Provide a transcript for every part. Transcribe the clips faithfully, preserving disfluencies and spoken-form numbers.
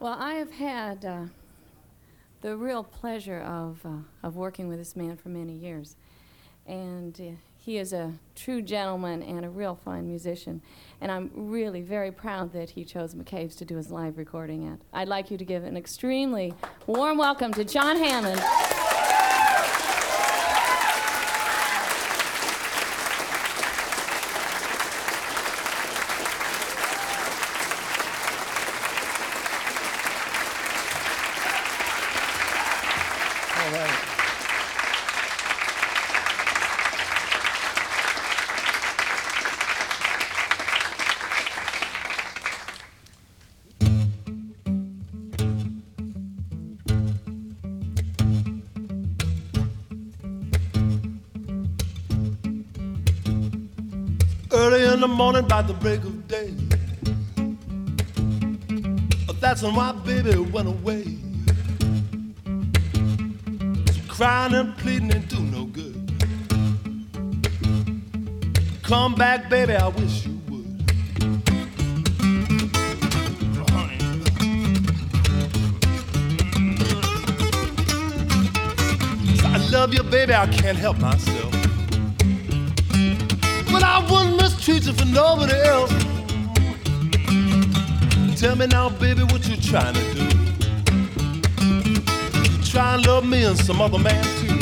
Well, I have had uh, the real pleasure of, uh, of working with this man for many years. And uh, he is a true gentleman and a real fine musician. And I'm really very proud that he chose McCabe's to do his live recording at. I'd like you to give an extremely warm welcome to John Hammond. All right. Early in the morning, by the break of day, that's when my baby went away. Crying and pleading ain't do no good. Come back, baby, I wish you would. I love you, baby, I can't help myself. But I wouldn't mistreat you for nobody else. Tell me now, baby, what you trying to do? You try and love me and some other man too.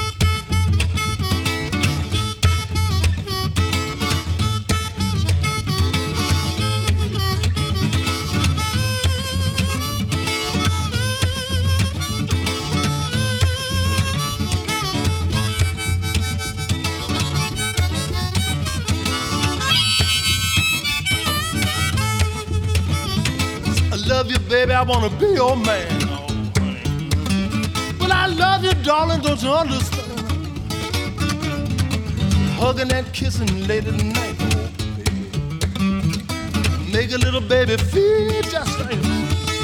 I love you, baby, I wanna be your man. But I love you, darling, don't you understand? Hugging and kissing late at night, oh, baby. Make a little baby feel just like me.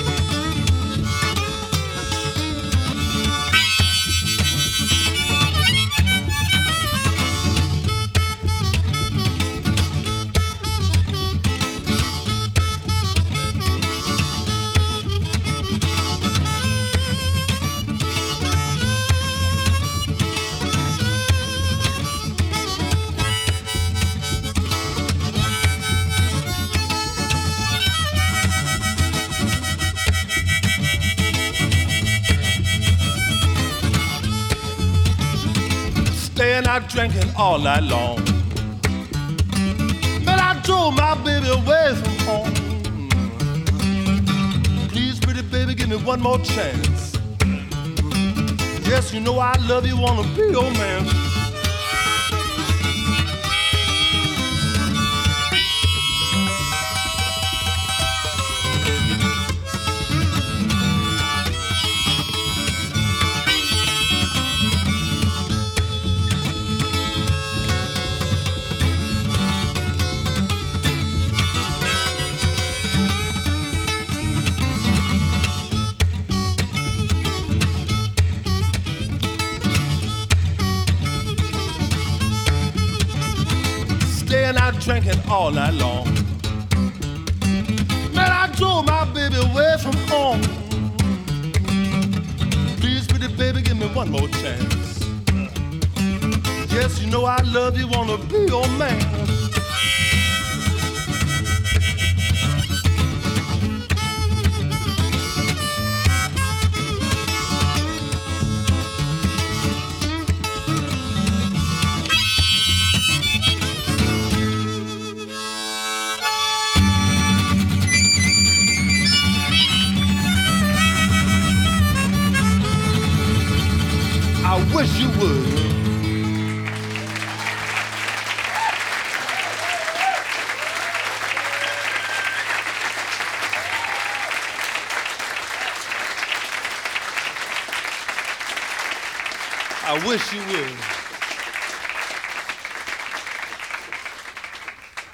Staying out drinking all night long. Man, I drove my baby away from home. Please, pretty baby, give me one more chance. Yes, you know I love you, wanna be your man. Staying out drinking all night long. Man, I drove my baby away from home. Please, pretty baby, give me one more chance. Yes, you know I love you, wanna be your man. I wish you would. I wish you would.